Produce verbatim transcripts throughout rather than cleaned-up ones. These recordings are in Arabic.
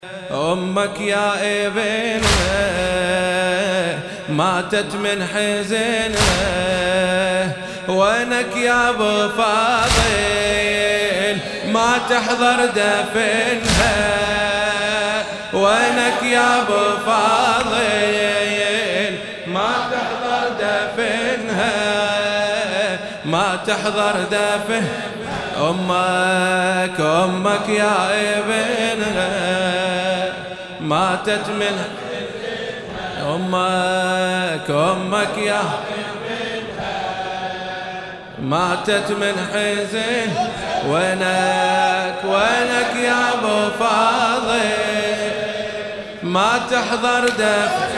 أمك يا ابنها ماتت من حزنها، وينك يا ابو فاضل ما تحضر دفنها، وينك يا ابو فاضل ما تحضر دفنها، ما تحضر دفن أمك أمك يا ابنها ماتت من أمك أمك يا ماتت من حزن، وينك وينك يا ابو فاضل ما تحضر دفن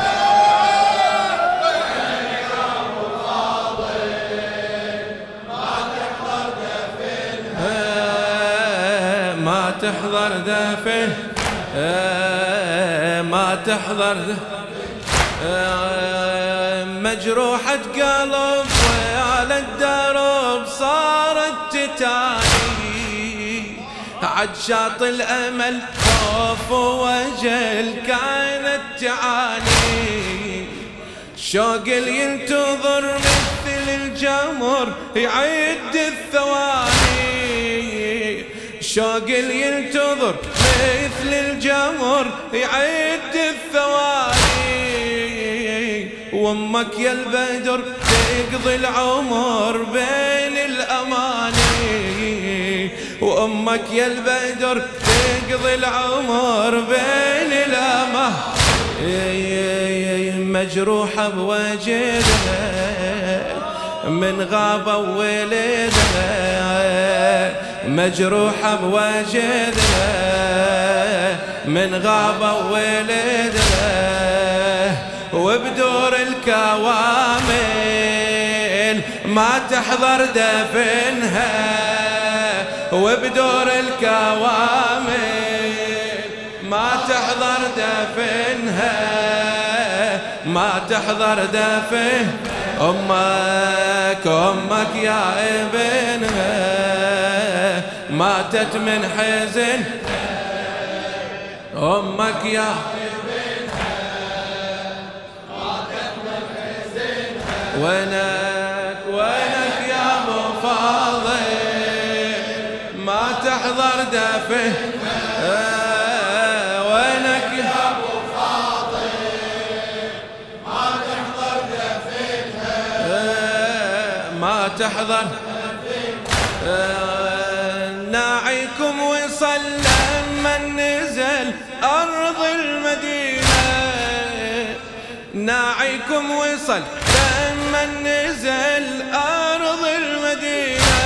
ما تحضر دفن ما تحضر مجروحة قلب وعلى الدرب صارت تتاني، عجشاط الأمل خوف ووجل كانت تعاني، شوق اللي ينتظر مثل الجمر يعد الثواني، شوق اللي ينتظر مثل الجمر يعد الثواني، وامك يا البدر تقضي العمر بين الاماني، وامك يا البدر تقضي العمر بين الاماني، مجروحه بوجدها من غابه وولدها، مجروحة بوجدها من غابة وولدها، وبدور الكوامل ما تحضر دفنها، وبدور الكوامل ما تحضر دفنها، ما تحضر دفن أمك أمك يا ابنها ماتت من حزن، أمك يا ماتت من حزن، وينك وينك يا ابو فاضل ما تحضر دفن، وينك يا ابو فاضل ما تحضر دفنها، ما تحضر ناعيكم وصل لما نزل أرض المدينة، ناعيكم وصل لما نزل أرض المدينة،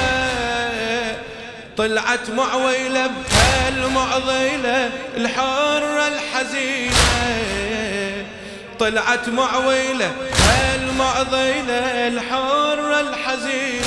طلعت معويلة بهالمعضلة الحرة الحزينة، طلعت معويلة بهالمعضلة الحرة الحزينة،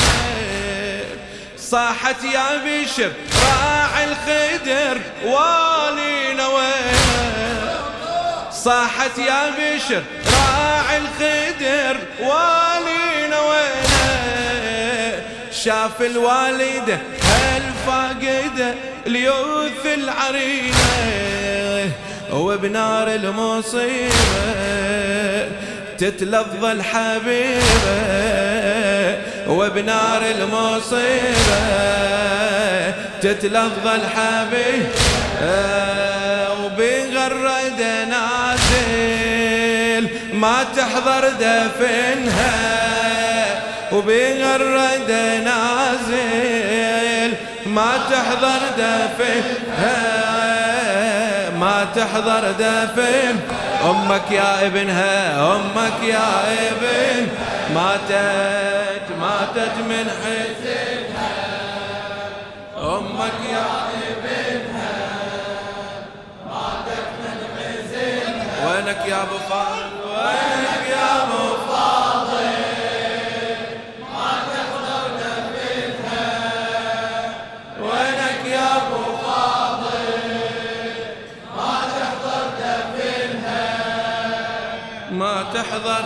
صاحت يا بشر راعي الخدر والينا وينه، صاحت يا بشر راعي الخدر والينا وينه، شاف الوالدة هالفاقدة اليوث العرينة، وبنار المصيبة تتلظى الحبيبة، وبنار المصيبة تتلظى الحبيب، وبغرد نازل ما تحضر دفنها، وبغرد نازل ما تحضر دفنها، ما تحضر دفن أمك يا ابنها أمك يا ابن ماتت ماتت من حزنها، أمك يا ابنها ماتت من حزنها، وينك يا ابو فاضل وينك يا ابو فاضل ما تحضر دفنها، وينك يا ابو فاضل ما تحضر دفنها، ما تحضر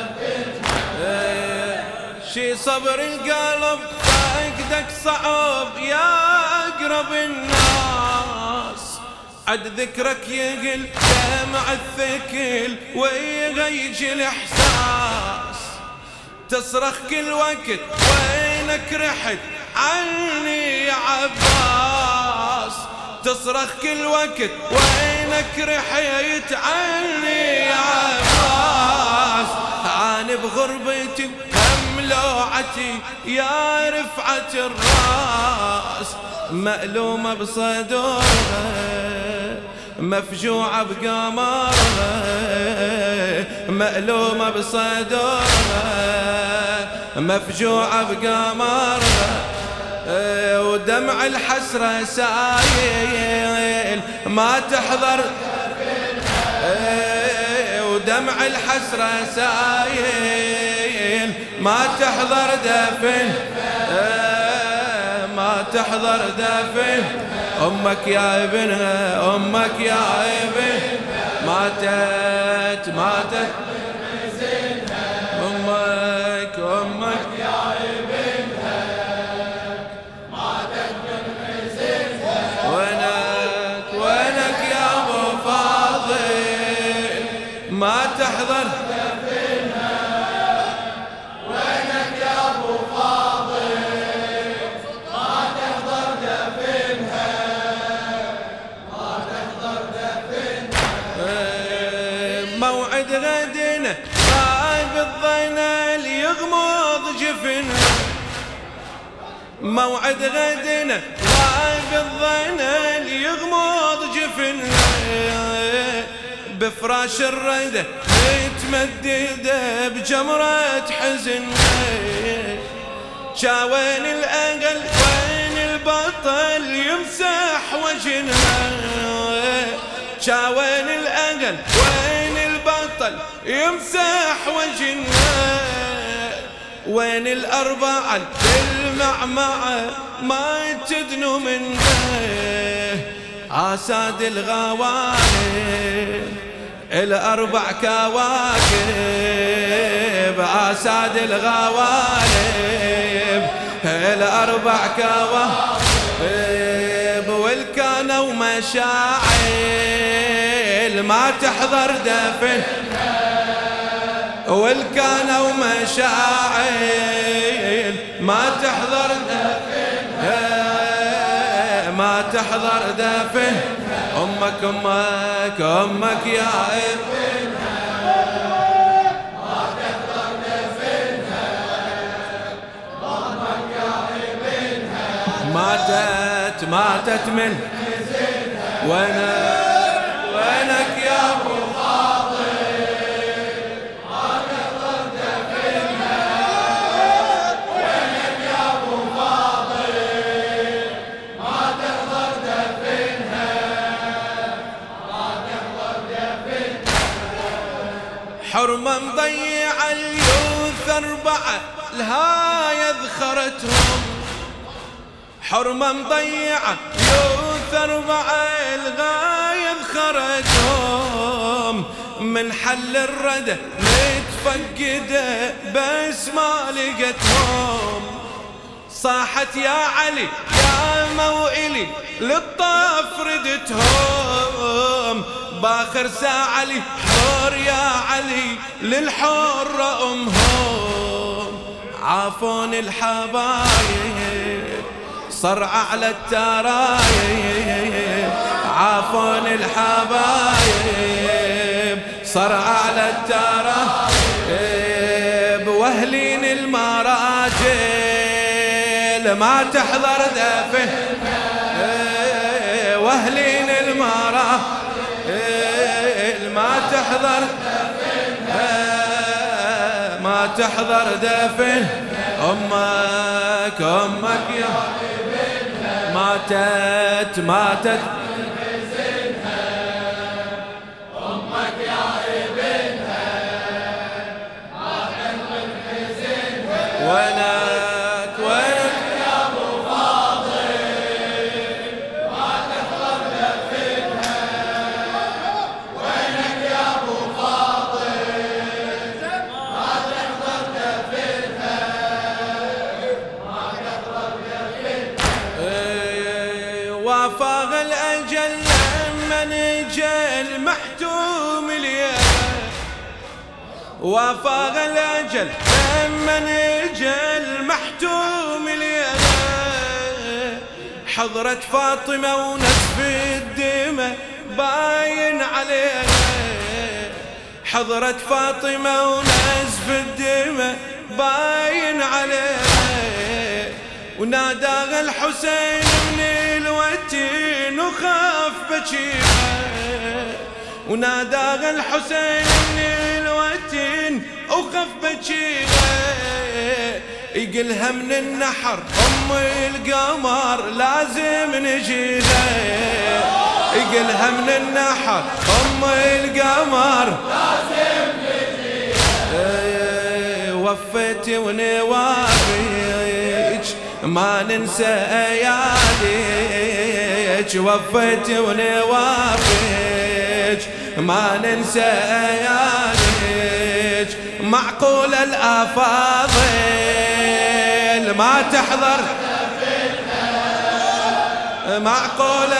شي صبر القلب فاقدك صعب يا أقرب الناس، عد ذكرك يقل دمع الثكل ويغيج الإحساس، تصرخ كل وقت وينك رحت عني يا عباس، تصرخ كل وقت وينك رحت عني يا عباس. أنا بغربتي هملوعتي يا رفعة الراس، مألومة بصدورها مفجوعة بقمرها، مألومة بصدورها مفجوعة بقمرها، ودمع الحسرة سايل ما تحضر، ودمع الحسرة سايل ما تحضر دفن، ما تحضر دفن أمك يا ابنها، أمك يا ابن ماتت ماتت أمك أمك يا ابنها ماتت من حزنها، وينك وينك يا أبو فاضل ما تحضر دفنها، وينك يا أبو فاضل ما تحضر دفنها، ما تحضر دفنها. موعد غدنا غايب الظنى ليغمض جفنها، موعد غدنا غايب الظنى ليغمض جفنها، بفراش الردى متمددة بجمرة حزنها، شاوين الأقل وين البطل يمسح وجنها، شاوين الأقل وين البطل يمسح وجنها، وين الأربعة المعمعة ما تدنو منها، عساد الغوالي الأربع كواكب، عساد الغوالب الأربع كواكب، والكانوا ومشاعل ما تحضر دفن، والكانوا ومشاعل ما تحضر دفن، ما تحضر دفن أمك أمك أمك يا ابنها ما تحضر دفنها، أمك يا ابنها ماتت ماتت من حزنها، وينك وينك يا أبو فاضل ما تحضر دفنها، وينك يا أبو فاضل ما تحضر دفنها، حرمة مضيع اليوث أربعة لها يذخرتهم، حرمة مضيعة يوث أربعة لها يذخرتهم، من حل الردى متفقدة بس ما لقتهم، صاحت يا علي يا موئلي للطاف ردتهم، باخر ساعة لي حور يا علي للحرة أمهم، عافون الحبايب صرع على الترايب، عافون الحبايب صرع على الترايب، واهلين المراجل ما تحضر دفن، واهلين المراجل ما تحضر ما تحضر دفن أمك أمك يا ماتت ماتت أمك يا ابنها ماتت من حزنها، وينك وينك يا أبو فاضل ما تحضر دفنها، وينك يا أبو فاضل ما تحضر دفنها، ما تحضر دفنها. وافاق الأجل الأجل محتوم اليا وافاق الأجل لما نجل محتوم اليا حضرت فاطمة ونزف الدماء باين عليها حضرت فاطمة ونزف الدماء باين عليها وناداها الحسين من الوتين وخاف بجيها وناداها الحسين من الوتين وخاف بجيها يقلها من النحر أم القمر لازم نجيها يقلها من النحر أم القمر لازم نجيها وفيتي ونوافيك ما ننسى اياديك وفيتي ونوافيك ما ننسى اياديك معقول الافاضل ما تحضر معقول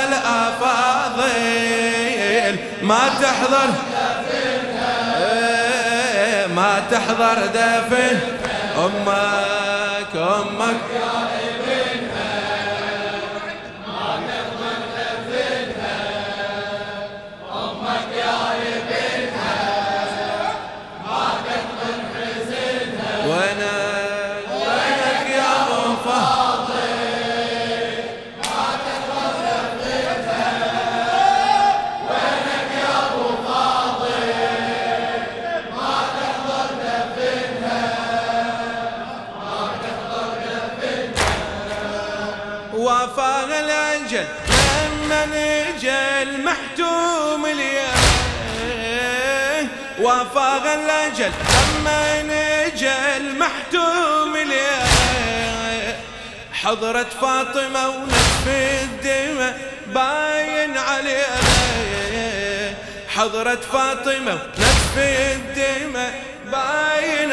الافاضل ما تحضر ما تحضر دفن امك امك وافاق الأجل لما نجل محتوم اليا وافاق الأجل لما نجل محتوم اليا حضرت فاطمة ونزف الدماء باين عليها حضرت فاطمة ونزف الدماء باين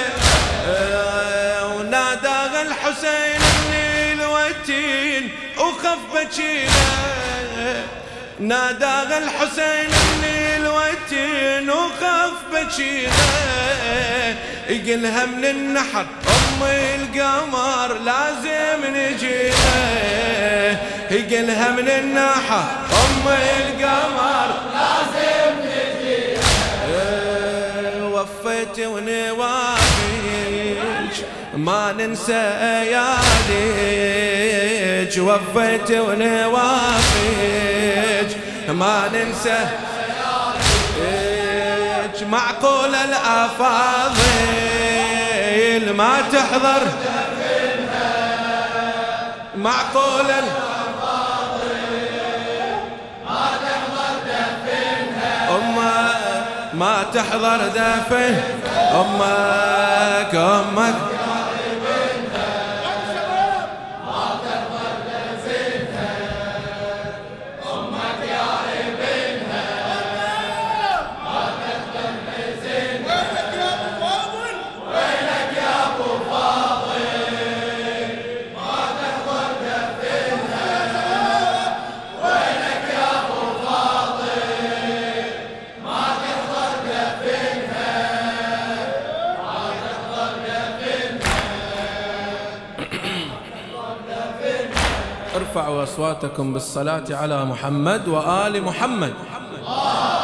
عليها وناداها الحسين الوتين وخف بجينا ناداها الحسين من الوتين وخف بجينا يقلها من النحر أم القمر لازم نجينا يقلها من النحر أم القمر لازم نجينا وفيتي ونوافيك ما ننسى اياديك وفيتي ونوافيك ما ننسى اياديك معقول الافاضل ما تحضر معقول الافاضل ما تحضر دفنها امك ما تحضر دفن امك امك ارفعوا أصواتكم بالصلاة على محمد وآل محمد.